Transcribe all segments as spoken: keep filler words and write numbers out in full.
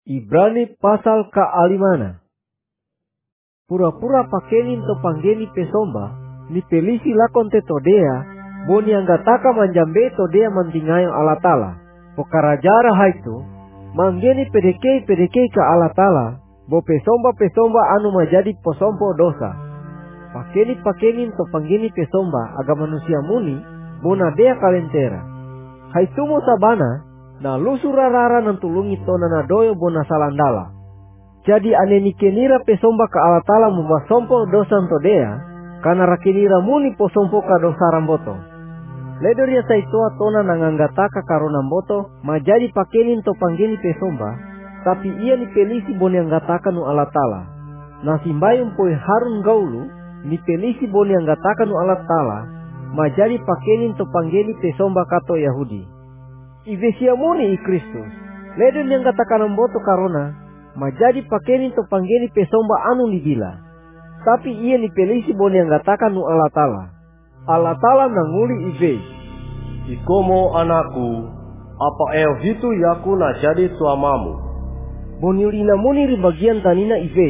Ibrani pasal ka alimana. Pura-pura pakenin to panggeni pesomba, ni pelisi lakon te todea, boni anggataka manjambe todea mantingayo alatala. Pokarajara haitu, manggeni pedekei pedekei ka alatala, bo pesomba pesomba anu majadi posompo dosa. Pakeni pakenin to panggeni pesomba aga manusia muni, bona dea kalentera. Haitumo sabana, na lusura rara nantulungi tona na doyo bona salandala. Jadi aneni kenira pesomba ka alatala mubasompo dosa todea, kana rakinira muni posompo ka dosa ramboto. Ledoria saitoa tona nanganggataka karona mboto, majadi pakenin to panggeni pesomba, tapi ia ni pelisi boni anggataka nu alatala. Nasimbayum poe harun gaulu, ni pelisi boni anggataka nu alatala, majadi pakenin to panggeni pesomba kato Yahudi. Ivesia muni i Kristus, ledon yang katakan mboto karona, majadi pakenin to panggeni pesomba anu libila. Tapi ia ni pelisi boni yang katakan nu alatala. Alatala nanguli ive. Ikomo anakku, apa eo hitu yaku na jadi suamamu. Boni ulina muni ri bagian tanina ive.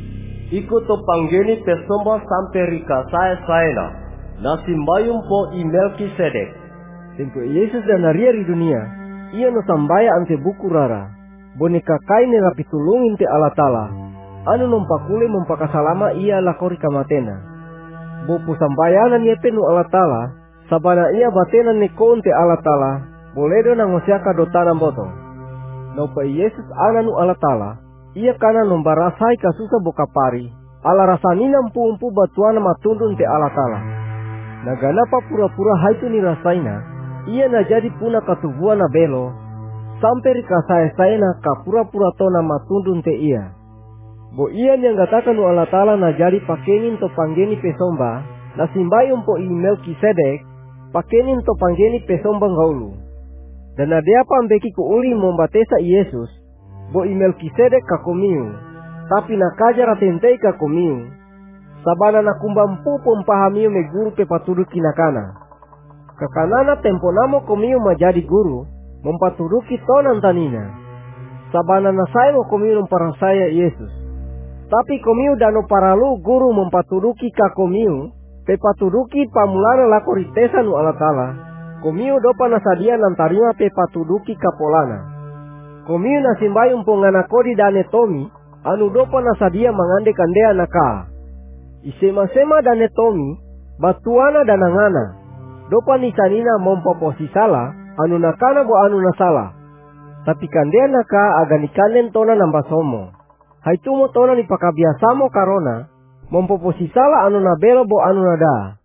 Iku to panggeni pesomba sampai rika saya saena, nasimbayum po i Melkisedek. Tempo Yesus dan naria di dunia, ia no sambaya ante buku rara. Boneka kain rapi tulungin te alatala. Anu nompakule mempakasalama ia lakori kamatena. Bopo sambayanan ia penu alatala. Sabana ia batena nekon te alatala. Boledo nangosiaka dotana boto. Naupa Yesus ananu alatala. Ia kana nombarasai kasusa bokapari. Ala rasanina mpu-mpu batuana matundun te alatala. Naganapa pura-pura haitu ni rasaina. Ia na jadi puna katubuan na belo. Sampai rikasaya-saya na ka pura-pura tona matundun te ia. Bo ia yang gatakan nu alatala na jadi pakenin to panggeni pesomba. Na simbayum po i Melkisedek. Pakenin to panggeni pesomba ngaulu. Dan adeapa ambeki ku uri mombatesa Yesus. Bo i Melkisedek kakomiu. Tapi nakajar atentei kakomiu. Sabana nakumbampu pompahamiu me guru pe patuduki nakana. Kakanana temponamo komiu majadi guru, mempaturuki tonan tanina. Sabana nasai mo komiu memparasaya Yesus. Tapi komiu dano paralu guru mempaturuki ka komiu, pe paturuki pamulana lako ritesa nu alatala. Komiu dopa nasadia nantarima pe paturuki kapolana. Komiu nasimbayum ponganakodi dane tomi, anu dopa nasadia mangande kandea naka. Isema-sema dane tomi, batuana danangana. Dopa ni sanina mompoposi sala, anu nakana bo anu nasala. Tapi kandea naka aga nikanden tona nambasomo. Haitumo tona ni pakabiasamo karona, mompoposi sala anu nabelo bo anu nada.